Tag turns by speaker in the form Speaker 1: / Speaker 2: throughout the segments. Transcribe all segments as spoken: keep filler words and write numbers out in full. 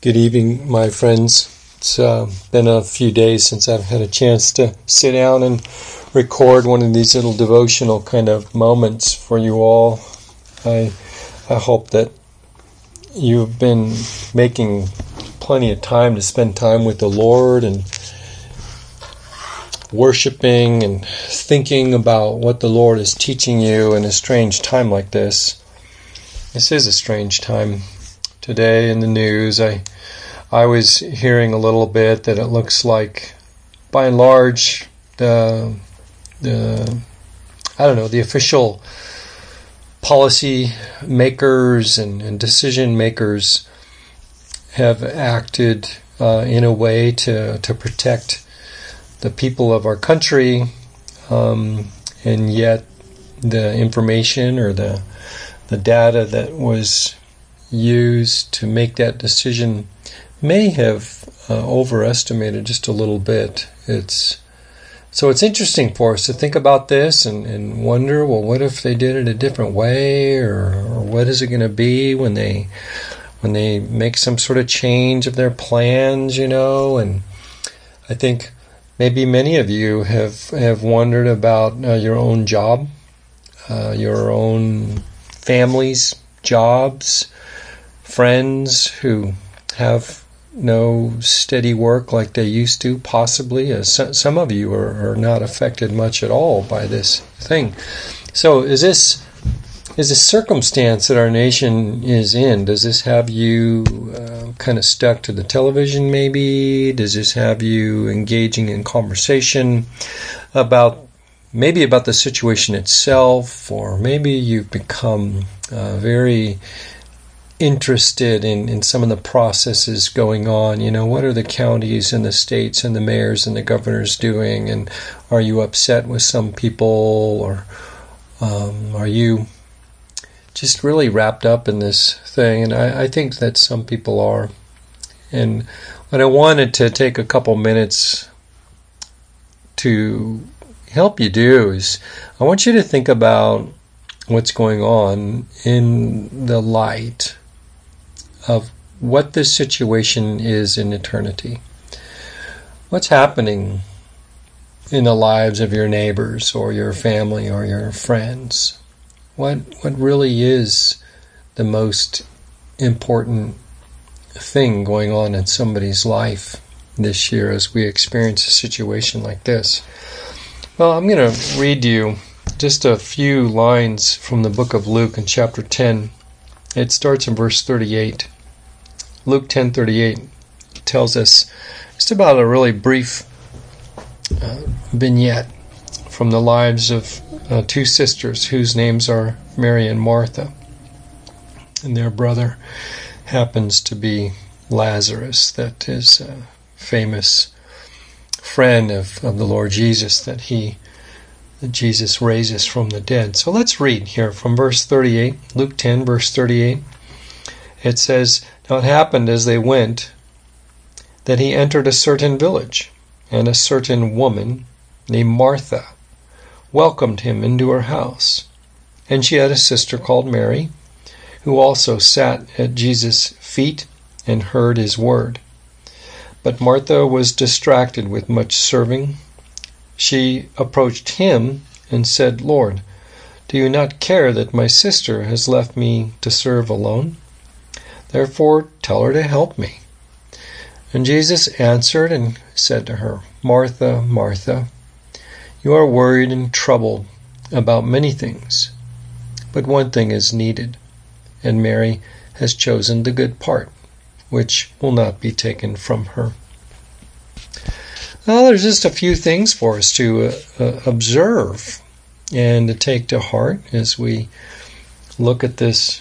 Speaker 1: Good evening, my friends. It's uh, been a few days since I've had a chance to sit down and record one of these little devotional kind of moments for you all. I I hope that you've been making plenty of time to spend time with the Lord and worshiping and thinking about what the Lord is teaching you in a strange time like this. This is a strange time. Today in the news, I I was hearing a little bit that it looks like, by and large, the the I don't know the official policy makers and, and decision makers have acted uh, in a way to to protect the people of our country, um, and yet the information or the the data that was used to make that decision may have uh, overestimated just a little bit. It's so it's interesting for us to think about this and, and wonder, well, what if they did it a different way, or, or what is it going to be when they when they make some sort of change of their plans, you know? And I think maybe many of you have have wondered about uh, your own job, uh, your own family's jobs, friends who have no steady work like they used to, possibly. As some of you are, are not affected much at all by this thing. So is this is this circumstance that our nation is in, does this have you uh, kind of stuck to the television maybe? Does this have you engaging in conversation about maybe about the situation itself, or maybe you've become uh, very interested in, in some of the processes going on? You know, what are the counties and the states and the mayors and the governors doing? And are you upset with some people, or um, are you just really wrapped up in this thing? And I, I think that some people are. And what I wanted to take a couple minutes to help you do is I want you to think about what's going on in the light of what this situation is in eternity. What's happening in the lives of your neighbors or your family or your friends? What what really is the most important thing going on in somebody's life this year as we experience a situation like this? Well, I'm going to read you just a few lines from the book of Luke in chapter ten. It starts in verse thirty-eight. Luke ten thirty-eight tells us just about a really brief uh, vignette from the lives of uh, two sisters whose names are Mary and Martha. And their brother happens to be Lazarus, that is a famous friend of, of the Lord Jesus that he that Jesus raises from the dead. So let's read here from verse thirty-eight, Luke ten, verse thirty-eight. It says, "Now it happened as they went that he entered a certain village, and a certain woman named Martha welcomed him into her house. And she had a sister called Mary, who also sat at Jesus' feet and heard his word. But Martha was distracted with much serving. She approached him and said, 'Lord, do you not care that my sister has left me to serve alone? Therefore tell her to help me.' And Jesus answered and said to her, 'Martha, Martha, you are worried and troubled about many things, but one thing is needed, and Mary has chosen the good part, which will not be taken from her.'" Well, there's just a few things for us to uh, uh, observe and to take to heart as we look at this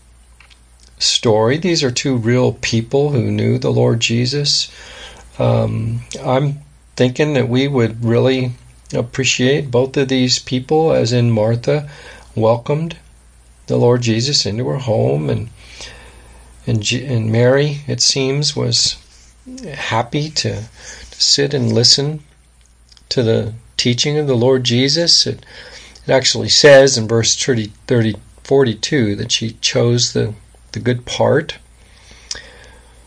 Speaker 1: story. These are two real people who knew the Lord Jesus. Um, I'm thinking that we would really appreciate both of these people, as in Martha welcomed the Lord Jesus into her home, and and, G- and Mary, it seems, was happy to sit and listen to the teaching of the Lord Jesus. It, it actually says in verse thirty, thirty, forty-two that she chose the, the good part.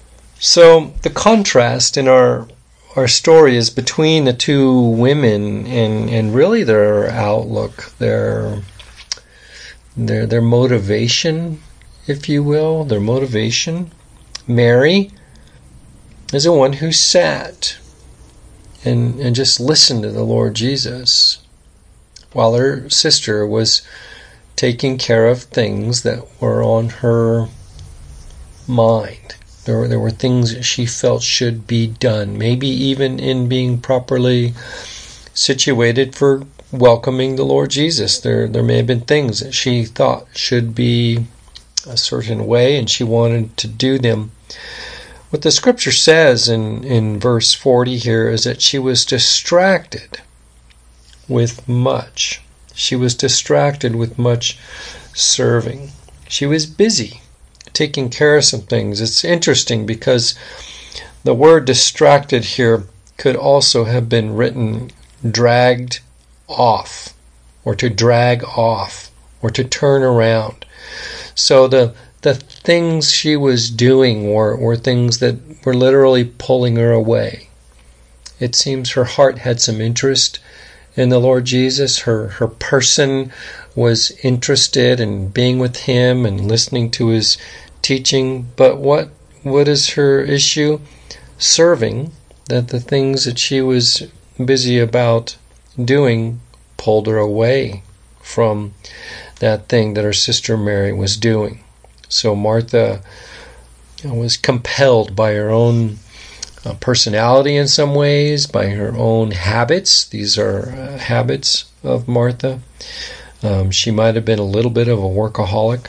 Speaker 1: So the contrast in our our story is between the two women and, and really their outlook, their their their motivation, if you will, their motivation. Mary is the one who sat and, and just listened to the Lord Jesus, while her sister was taking care of things that were on her mind. There were, there were things that she felt should be done, maybe even in being properly situated for welcoming the Lord Jesus. There, there may have been things that she thought should be a certain way, and she wanted to do them. What the scripture says in, in verse forty here is that she was distracted with much. She was distracted with much serving. She was busy taking care of some things. It's interesting because the word distracted here could also have been written dragged off, or to drag off, or to turn around. So the the things she was doing were, were things that were literally pulling her away. It seems her heart had some interest in the Lord Jesus. Her her person was interested in being with Him and listening to His teaching. But what what is her issue? Serving. That the things that she was busy about doing pulled her away from that thing that her sister Mary was doing. So Martha was compelled by her own uh, personality in some ways, by her own habits. These are uh, habits of Martha. Um, she might have been a little bit of a workaholic.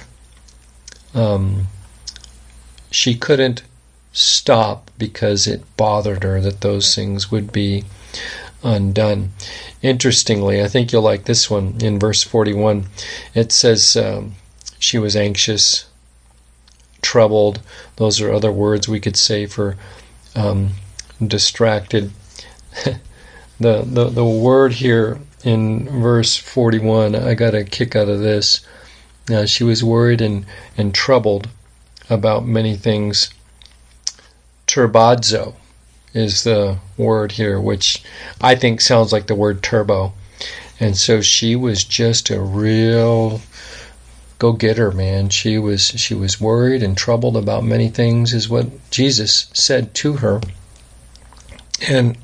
Speaker 1: Um, she couldn't stop because it bothered her that those things would be undone. Interestingly, I think you'll like this one in verse forty-one. It says um, she was anxious, troubled. Those are other words we could say for um, distracted. the, the the word here in verse forty-one, I got a kick out of this. Uh, she was worried and, and troubled about many things. Turbazo is the word here, which I think sounds like the word turbo. And so she was just a real go-getter, man. She was she was worried and troubled about many things, is what Jesus said to her. And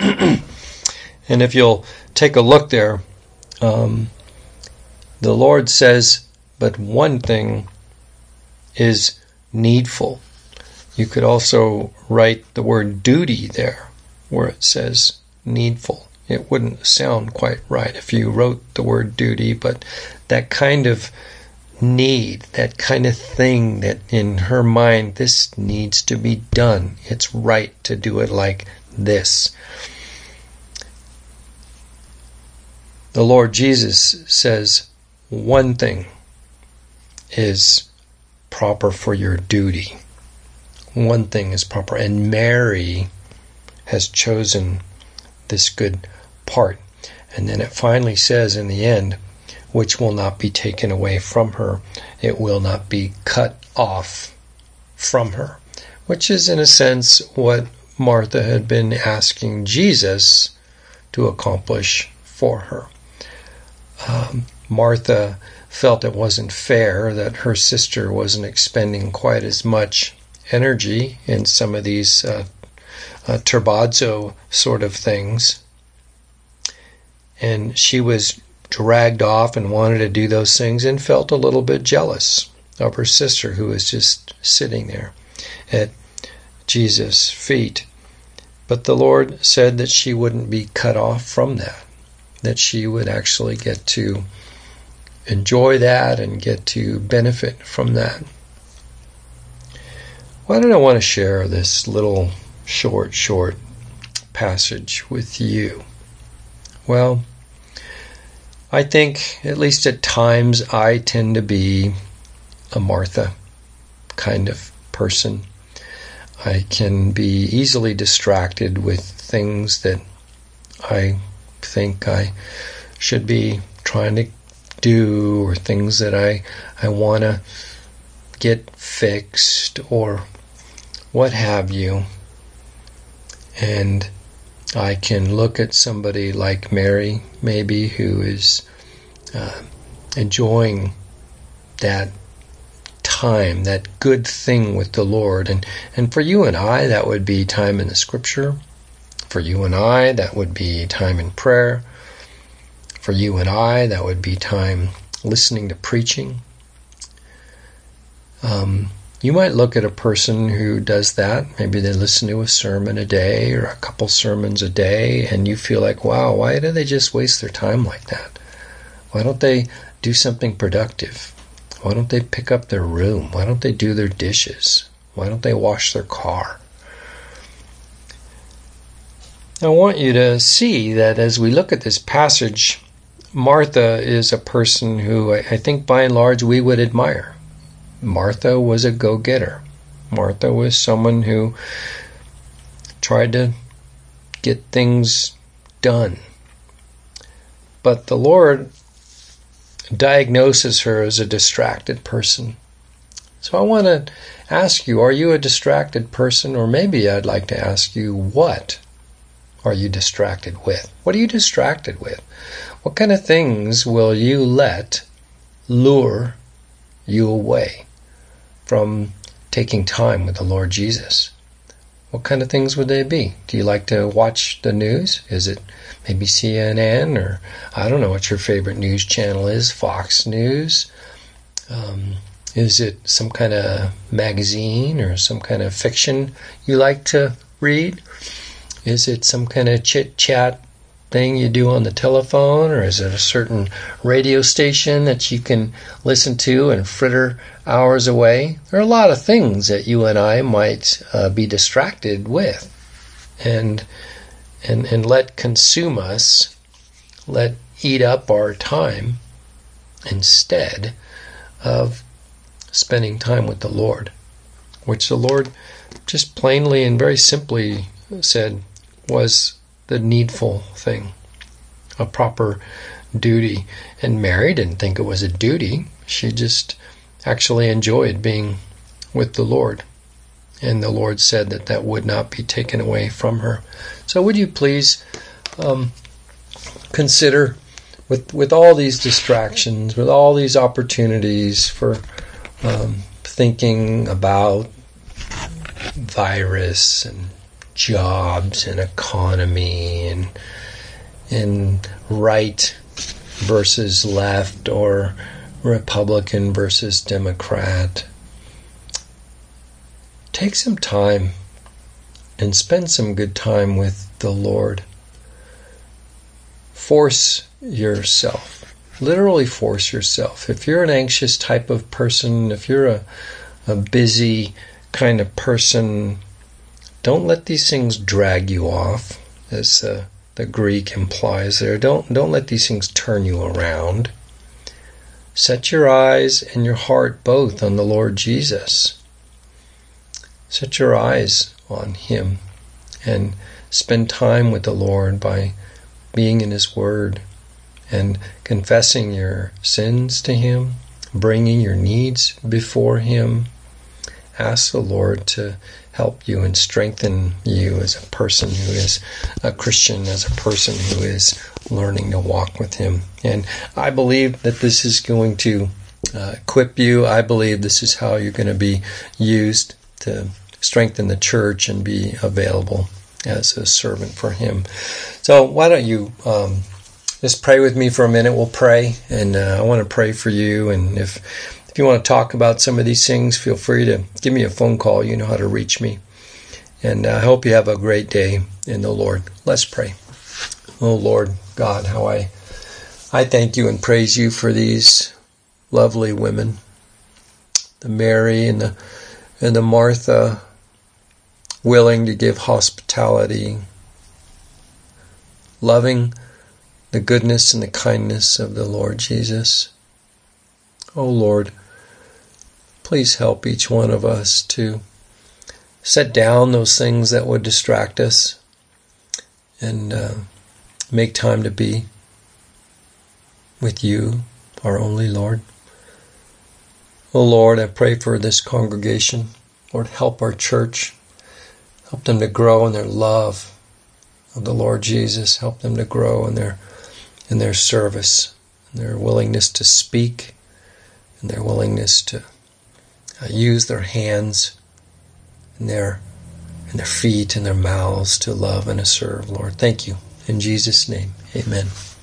Speaker 1: and if you'll take a look there, um, the Lord says, but one thing is needful. You could also write the word duty there, where it says needful. It wouldn't sound quite right if you wrote the word duty, but that kind of need, that kind of thing that in her mind, this needs to be done. It's right to do it like this. The Lord Jesus says one thing is proper for your duty. One thing is proper. And Mary has chosen this good part. And then it finally says in the end, which will not be taken away from her. It will not be cut off from her. Which is in a sense what Martha had been asking Jesus to accomplish for her. Um, Martha felt it wasn't fair that her sister wasn't expending quite as much energy in some of these uh, uh, turbazo sort of things. And she was dragged off and wanted to do those things and felt a little bit jealous of her sister who was just sitting there at Jesus' feet. But the Lord said that she wouldn't be cut off from that, that she would actually get to enjoy that and get to benefit from that. Why did I want to share this little short, short passage with you? Well, I think, at least at times, I tend to be a Martha kind of person. I can be easily distracted with things that I think I should be trying to do, or things that I, I want to get fixed, or what have you. And I can look at somebody like Mary, maybe, who is uh, enjoying that time, that good thing with the Lord. And, and for you and I, that would be time in the Scripture. For you and I, that would be time in prayer. For you and I, that would be time listening to preaching. Um, you might look at a person who does that. Maybe they listen to a sermon a day or a couple sermons a day, and you feel like, wow, why do they just waste their time like that? Why don't they do something productive? Why don't they pick up their room? Why don't they do their dishes? Why don't they wash their car? I want you to see that as we look at this passage, Martha is a person who I think by and large we would admire. Martha was a go-getter. Martha was someone who tried to get things done. But the Lord diagnoses her as a distracted person. So I want to ask you, are you a distracted person? Or maybe I'd like to ask you, what are you distracted with? What are you distracted with? What kind of things will you let lure you away from taking time with the Lord Jesus? What kind of things would they be? Do you like to watch the news? Is it maybe C N N, or I don't know what your favorite news channel is, Fox News? Um, is it some kind of magazine or some kind of fiction you like to read? Is it some kind of chit-chat thing you do on the telephone, or is it a certain radio station that you can listen to and fritter hours away? There are a lot of things that you and I might uh, be distracted with and, and and let consume us, let eat up our time instead of spending time with the Lord, which the Lord just plainly and very simply said was the needful thing, a proper duty. And Mary didn't think it was a duty. She just actually enjoyed being with the Lord. And the Lord said that that would not be taken away from her. So would you please um, consider, with, with all these distractions, with all these opportunities for um, thinking about virus and jobs and economy and and right versus left or Republican versus Democrat. Take some time and spend some good time with the Lord. Force yourself. Literally force yourself. If you're an anxious type of person, if you're a, a busy kind of person, don't let these things drag you off, as uh, the Greek implies there. Don't don't let these things turn you around. Set your eyes and your heart both on the Lord Jesus. Set your eyes on Him and spend time with the Lord by being in His Word and confessing your sins to Him, bringing your needs before Him. Ask the Lord to help you and strengthen you as a person who is a Christian, as a person who is learning to walk with Him. And I believe that this is going to uh, equip you. I believe this is how you're going to be used to strengthen the church and be available as a servant for Him. So why don't you um, just pray with me for a minute. We'll pray, and uh, I want to pray for you. And if If you want to talk about some of these things, feel free to give me a phone call. You know how to reach me. And I hope you have a great day in the Lord. Let's pray. Oh, Lord God, how I I thank you and praise you for these lovely women, the Mary and the and the Martha, willing to give hospitality, loving the goodness and the kindness of the Lord Jesus. Oh, Lord, please help each one of us to set down those things that would distract us and uh, make time to be with you, our only Lord. Oh, Lord, I pray for this congregation. Lord, help our church Help them to grow in their love of the Lord Jesus. Help them to grow in their in their service, in their willingness to speak, in their willingness to uh, use their hands and their and their feet and their mouths to love and to serve, Lord. Thank you. In Jesus' name, amen.